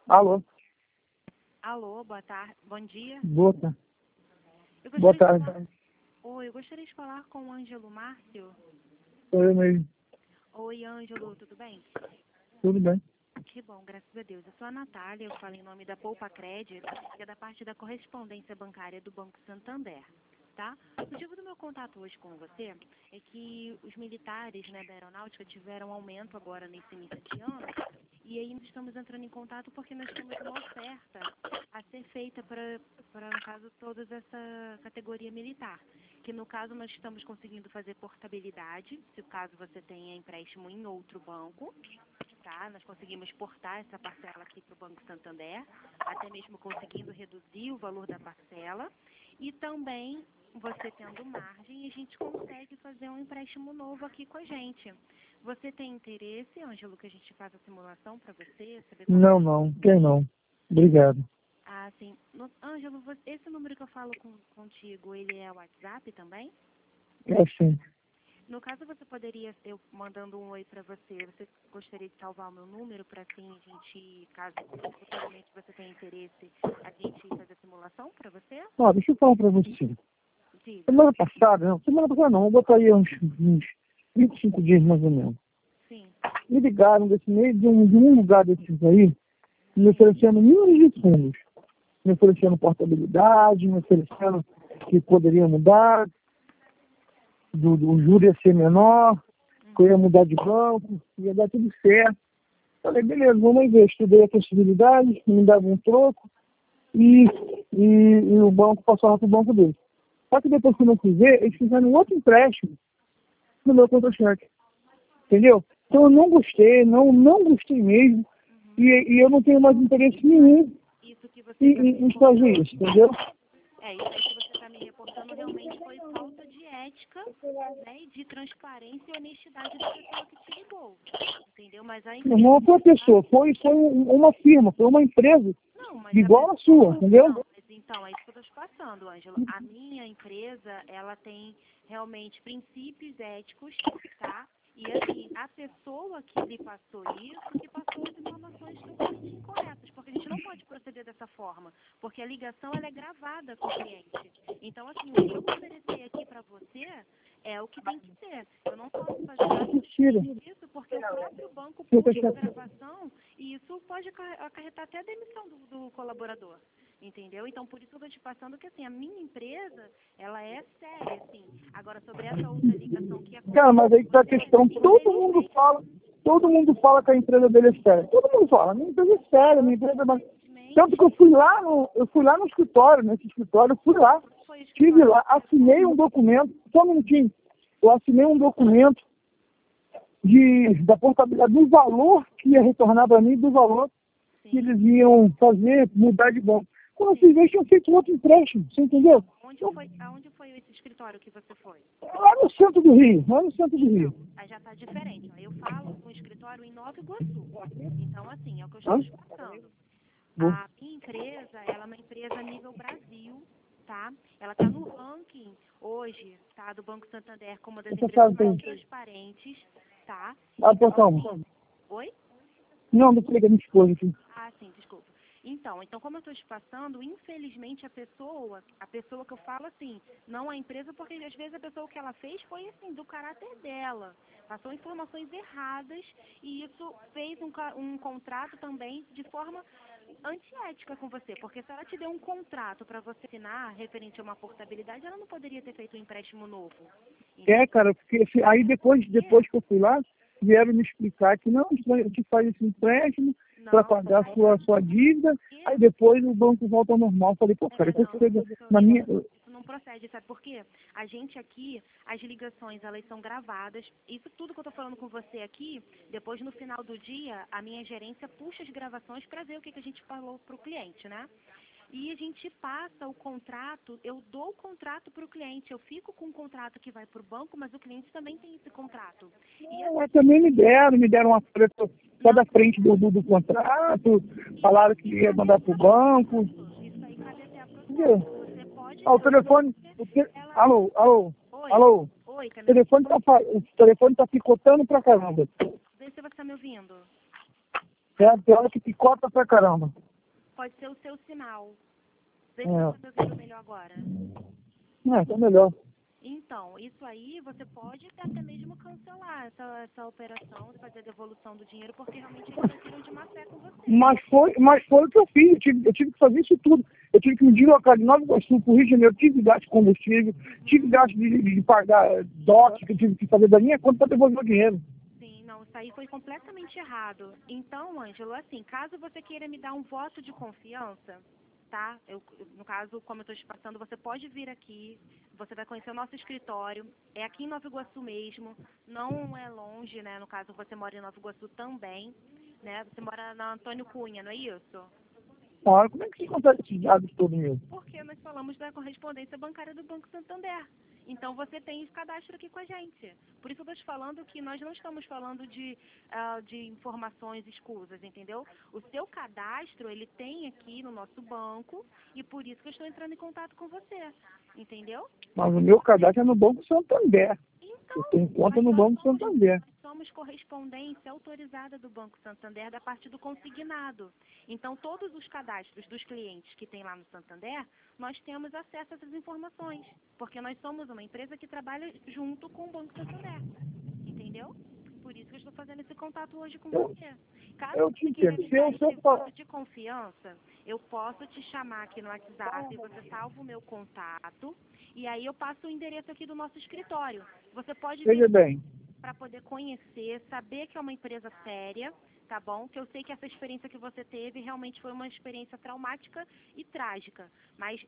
Alô? Alô, boa tarde. Bom dia. Boa tarde. Boa tarde. Oi, eu gostaria de falar com o Ângelo Márcio. Sou eu mesmo. Oi, Ângelo, tudo bem? Tudo bem? Que bom, graças a Deus. Eu sou a Natália, eu falo em nome da Poupa Crédito, que é da parte da correspondência bancária do Banco Santander, tá? O motivo do meu contato hoje com você é que os militares, né, da aeronáutica tiveram aumento agora nesse início de ano, e aí nós estamos entrando em contato porque nós temos uma oferta a ser feita para, no caso, toda essa categoria militar. Que no caso nós estamos conseguindo fazer portabilidade, se o caso você tenha empréstimo em outro banco, tá? Nós conseguimos portar essa parcela aqui para o Banco Santander, até mesmo conseguindo reduzir o valor da parcela, e também você tendo margem, a gente consegue fazer um empréstimo novo aqui com a gente. Você tem interesse, Ângelo, que a gente faça a simulação para você? Saber como... Não. Tem não. Obrigado. Ah, sim. Ângelo, esse número que eu falo contigo, ele é WhatsApp também? É sim. No caso, você poderia, eu mandando um oi para você, você gostaria de salvar o meu número para assim a gente, caso futuramente você tenha interesse, a gente fazer a simulação para você? Ó, deixa eu falar pra você. Diga. Semana passada não, vou botar aí uns 25 dias mais ou menos. Sim. Me ligaram desse meio de um lugar desses aí, me oferecendo milhões de fundos. Me oferecendo portabilidade, me oferecendo que poderia mudar, do juro ia ser menor, que eu ia mudar de banco, ia dar tudo certo. Falei, beleza, vamos ver. Estudei a possibilidade, me dava um troco e o banco passava para o banco dele. Só que depois que eu não fui ver, eles fizeram um outro empréstimo no meu contra-cheque. Entendeu? Então eu não gostei, não gostei mesmo. E eu não tenho mais interesse nenhum Isso que você tá em fazer isso, entendeu? isso aí que você está me reportando realmente foi falta de ética, né, e de transparência e honestidade da pessoa que te ligou, entendeu? Mas a empresa... Não foi a pessoa, foi uma firma, foi uma empresa Não, mas igual a sua, entendeu? Não, mas então, é isso que eu estou te passando, Ângelo. A minha empresa, ela tem realmente princípios éticos, tá? E assim, a pessoa que lhe passou isso, que passou as informações totalmente incorretas, porque a gente não pode proceder dessa forma, porque a ligação ela é gravada com o cliente. Então, assim, o que eu oferecer aqui para você é o que tem que ser. Eu não posso fazer nada Mentira. disso, porque o próprio banco puxa a gravação e isso pode acarretar até a demissão do colaborador. Entendeu? Então, por isso que eu estou te passando que, assim, a minha empresa, ela é séria, assim. Agora, sobre essa outra ligação que aconteceu... Cara, mas aí que tá a questão, todo mundo fala que a empresa dele é séria. Todo mundo fala, minha empresa é séria, minha empresa é... Tanto que eu fui lá no escritório, nesse escritório, eu fui lá, estive lá, assinei um documento, só um minutinho, eu assinei um documento da portabilidade do valor que ia retornar para mim, do valor que eles iam fazer, mudar de banco. Quando eu fui ver, tinham feito outro empréstimo, você entendeu? Aonde foi esse escritório que você foi? Lá no centro do Rio, lá no centro do Rio. Aí já está diferente. Ó. Eu falo com o escritório em Nova Iguaçu. Então, assim, é o que eu estou te passando. A minha empresa, ela é uma empresa a nível Brasil, tá? Ela está no ranking hoje, tá? Do Banco Santander como uma das empresas mais transparentes, tá? Então, calma. Oi? Não explica a minha esposa aqui. Ah, sim, desculpa. Então, como eu estou te passando, infelizmente a pessoa que eu falo assim, não a empresa, porque às vezes a pessoa que ela fez foi assim, do caráter dela. Passou informações erradas e isso fez um contrato também de forma antiética com você, porque se ela te deu um contrato para você assinar referente a uma portabilidade, ela não poderia ter feito um empréstimo novo. Cara, porque aí depois que eu fui lá, vieram me explicar que não, a gente faz esse empréstimo para pagar a sua dívida, aí depois o banco volta ao normal. Eu falei, pô, cara, depois que chega na minha... Isso não procede, sabe por quê? A gente aqui, as ligações, elas são gravadas. Isso tudo que eu tô falando com você aqui, depois no final do dia, a minha gerência puxa as gravações para ver o que a gente falou pro cliente, né? E a gente passa o contrato, eu dou o contrato para o cliente, eu fico com o contrato que vai para o banco, mas o cliente também tem esse contrato. E também me deram uma foto só da frente do contrato, falaram que ia mandar para o banco. Isso aí cabe até a processo. Você pode... O telefone... Alô? Oi, O telefone tá picotando pra caramba. Vê se você está me ouvindo. tem hora que picota pra caramba. Pode ser o seu sinal. Vê se você está ouvindo melhor agora. Tá melhor. Então, isso aí você pode até mesmo cancelar essa operação, fazer a devolução do dinheiro, porque realmente eles agiram de má fé com você. Mas foi o que eu fiz. Eu tive que fazer isso tudo. Eu tive que me deslocar de Nova Iguaçu para o Rio de Janeiro. Tive gasto de combustível, tive gasto de pagar DOT, que eu tive que fazer da minha conta para devolver o dinheiro. Sim, não, isso aí foi completamente errado. Então, Ângelo, assim, caso você queira me dar um voto de confiança, tá? No caso, como eu estou te passando, você pode vir aqui, você vai conhecer o nosso escritório, é aqui em Nova Iguaçu mesmo, não é longe, né? No caso, você mora em Nova Iguaçu também, né? Você mora na Antônio Cunha, não é isso? Ora, como é que você consegue esses dados todos meus? Porque nós falamos da correspondência bancária do Banco Santander. Então, você tem esse cadastro aqui com a gente. Por isso eu estou te falando que nós não estamos falando de informações escusas, entendeu? O seu cadastro, ele tem aqui no nosso banco e por isso que eu estou entrando em contato com você, entendeu? Mas o meu cadastro é no Banco Santander. Então, Eu tenho conta no Banco Santander. Somos correspondência autorizada do Banco Santander da parte do consignado. Então, todos os cadastros dos clientes que tem lá no Santander, nós temos acesso a essas informações, porque nós somos uma empresa que trabalha junto com o Banco Santander, entendeu? Por isso que eu estou fazendo esse contato hoje com você. Caso Eu você te queira entendo. me dar esse voto de confiança, eu posso te chamar aqui no WhatsApp, você salva o meu contato, e aí eu passo o endereço aqui do nosso escritório. Você pode Veja vir bem. para poder conhecer, saber que é uma empresa séria, tá bom? Que eu sei que essa experiência que você teve realmente foi uma experiência traumática e trágica, mas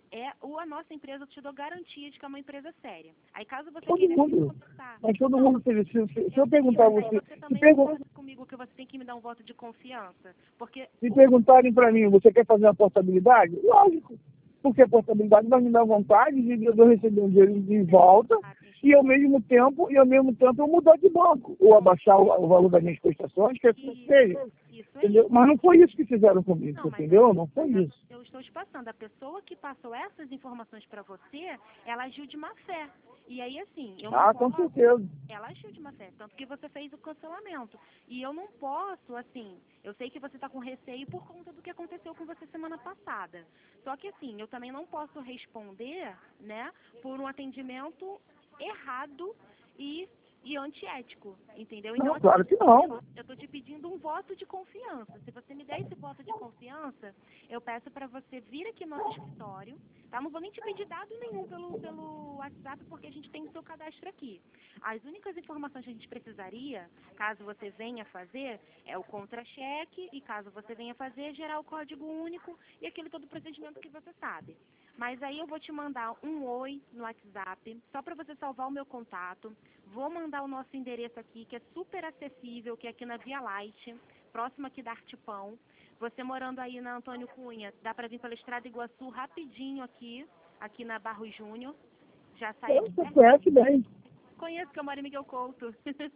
a nossa empresa, eu te dou garantia de que é uma empresa séria. Aí caso você queira me contactar... Mas todo mundo fez isso. Se eu perguntar a você... Você também concorda comigo que você tem que me dar um voto de confiança, porque... Se perguntarem para mim, você quer fazer uma portabilidade? Lógico. Porque a portabilidade vai me dar vontade de eu receber um dinheiro de volta e ao mesmo tempo eu mudar de banco. Ou abaixar o valor das minhas prestações, que é feio. Entendeu? Mas não foi isso que fizeram comigo, não, entendeu? Não foi isso. Eu estou te passando. A pessoa que passou essas informações para você, ela agiu de má fé. E aí, assim, eu não com posso... certeza. Ela agiu de má fé, tanto que você fez o cancelamento. E eu não posso, assim, eu sei que você está com receio por conta do que aconteceu com você semana passada. Só que, assim, eu também não posso responder, né, por um atendimento errado e antiético, entendeu? Então, Não, claro que não. eu estou te pedindo um voto de confiança. Se você me der esse voto de confiança, eu peço para você vir aqui no nosso escritório, tá? Não vou nem te pedir dado nenhum pelo WhatsApp, porque a gente tem o seu cadastro aqui. As únicas informações que a gente precisaria, caso você venha fazer, é o contra-cheque e caso você venha fazer, gerar o código único e aquele todo procedimento que você sabe. Mas aí eu vou te mandar um oi no WhatsApp, só para você salvar o meu contato. Vou mandar o nosso endereço aqui, que é super acessível, que é aqui na Via Light, próximo aqui da Artipão. Você morando aí na Antônio Cunha, dá para vir pela Estrada Iguaçu rapidinho aqui na Barros Júnior. Já sai aqui. Você conhece bem. Conheço, que eu moro em Miguel Couto.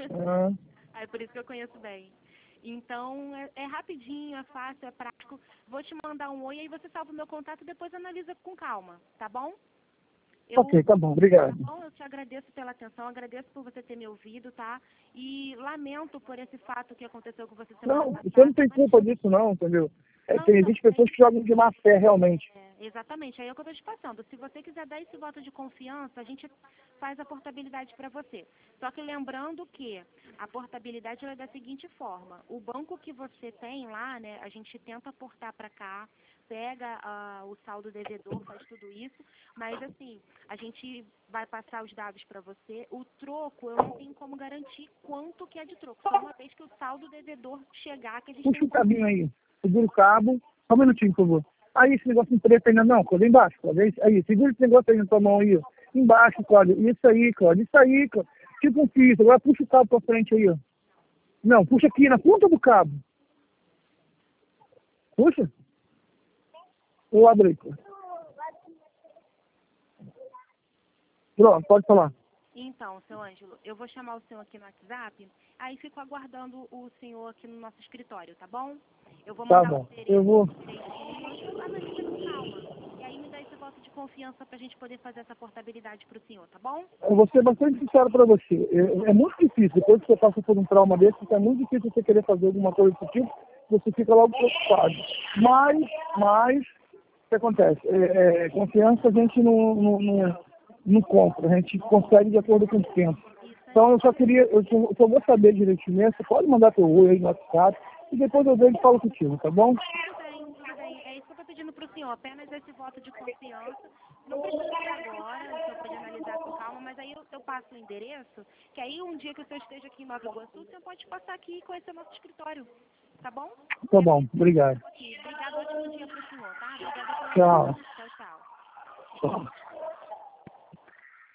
É por isso que eu conheço bem. Então, é rapidinho, é fácil, é prático. Vou te mandar um oi, aí você salva o meu contato e depois analisa com calma, tá bom? Ok, tá bom, obrigado. Tá bom, eu te agradeço pela atenção, agradeço por você ter me ouvido, tá? E lamento por esse fato que aconteceu com você semana passada. Não, você não tem culpa disso não, entendeu? Existem pessoas que jogam de má fé, realmente. Exatamente, aí é o que eu estou te passando. Se você quiser dar esse voto de confiança, a gente faz a portabilidade para você. Só que lembrando que a portabilidade é da seguinte forma: o banco que você tem lá, né, a gente tenta portar para cá, pega o saldo devedor, faz tudo isso, mas assim, a gente vai passar os dados para você. O troco, eu não tenho como garantir quanto que é de troco, só uma vez que o saldo devedor chegar, que a gente Puxa tem o cabinho aí, segura o cabo, só um minutinho, por favor. Aí esse negócio em preto ainda não, Cláudio, embaixo, Cláudio, aí, segura esse negócio aí na tua mão aí, ó. Embaixo, Cláudio, isso aí, Cláudio, tipo um fio, agora puxa o cabo pra frente aí, ó. Não, puxa aqui, na ponta do cabo. Puxa. Ou abre aí, Cláudio. Pronto, pode falar. Então, seu Ângelo, eu vou chamar o senhor aqui no WhatsApp, aí fico aguardando o senhor aqui no nosso escritório, tá bom? Eu vou mandar o endereço direitinho, analisa com calma. E aí me dá esse voto de confiança pra gente poder fazer essa portabilidade pro senhor, tá bom? Eu vou ser bastante sincero para você. É muito difícil, depois que você passa por um trauma desse, é muito difícil você querer fazer alguma coisa desse tipo você fica logo preocupado. Mas o que acontece? Confiança a gente não compra, a gente consegue de acordo com o tempo. Então eu só vou saber direitinho, você pode mandar teu oi aí no WhatsApp e depois eu vejo e falo contigo, tá bom? Tudo bem. É isso que eu estou pedindo para o senhor, apenas esse voto de confiança. Não precisa ser agora, o senhor pode analisar com calma, mas aí eu passo o endereço, que aí um dia que o senhor esteja aqui em Nova Iguaçu, o senhor pode passar aqui e conhecer o nosso escritório, tá bom? Tá bom, obrigado. Obrigado, ótimo dia para o senhor, tá? Obrigada pela Tchau. atenção. Tchau, tchau. Tchau.